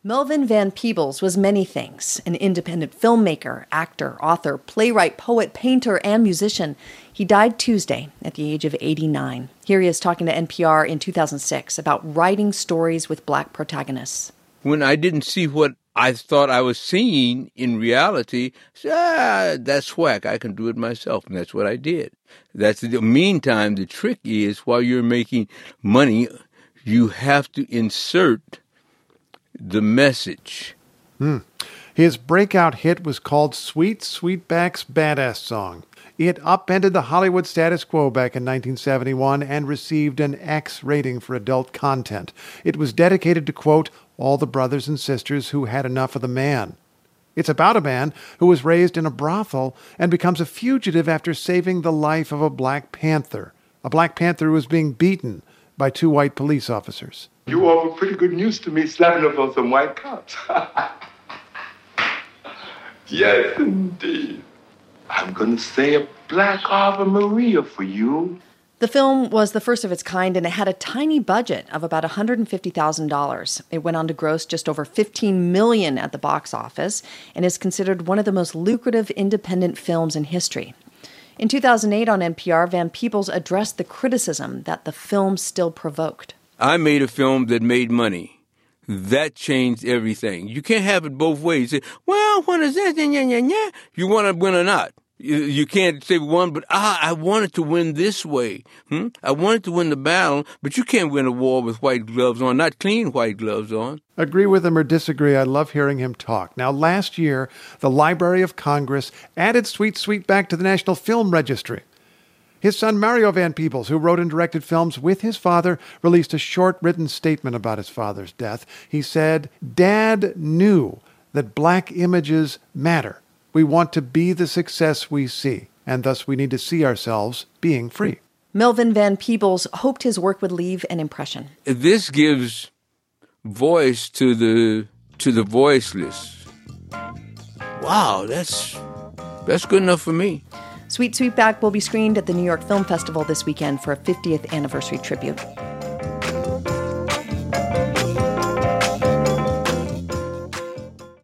Melvin Van Peebles was many things: an independent filmmaker, actor, author, playwright, poet, painter, and musician. He died Tuesday at the age of 89. Here he is talking to NPR in 2006 about writing stories with Black protagonists. When I didn't see what I thought I was seeing in reality, I said, that's whack. I can do it myself. And that's what I did. Meantime, the trick is, while you're making money, you have to insert the message. His breakout hit was called Sweet Sweetback's Badass Song. It upended the Hollywood status quo back in 1971 and received an X rating for adult content. It was dedicated to, quote, all the brothers and sisters who had enough of the man. It's about a man who was raised in a brothel and becomes a fugitive after saving the life of a Black Panther. A Black Panther who was being beaten by two white police officers. You offer pretty good news to me, slapping up on some white cops. Yes, indeed. I'm going to say a Black Ave Maria for you. The film was the first of its kind, and it had a tiny budget of about $150,000. It went on to gross just over $15 million at the box office and is considered one of the most lucrative independent films in history. In 2008 on NPR, Van Peebles addressed the criticism that the film still provoked. I made a film that made money. That changed everything. You can't have it both ways. You say, well, what is that? You want to win or not? You can't say one, but I wanted to win this way. I wanted to win the battle, but you can't win a war with white gloves on, not clean white gloves on. Agree with him or disagree, I love hearing him talk. Now, last year, the Library of Congress added Sweet Sweetback to the National Film Registry. His son, Mario Van Peebles, who wrote and directed films with his father, released a short written statement about his father's death. He said, Dad knew that Black images matter. We want to be the success we see, and thus we need to see ourselves being free. Melvin Van Peebles hoped his work would leave an impression. This gives voice to the voiceless. Wow, that's good enough for me. Sweet Sweetback will be screened at the New York Film Festival this weekend for a 50th anniversary tribute.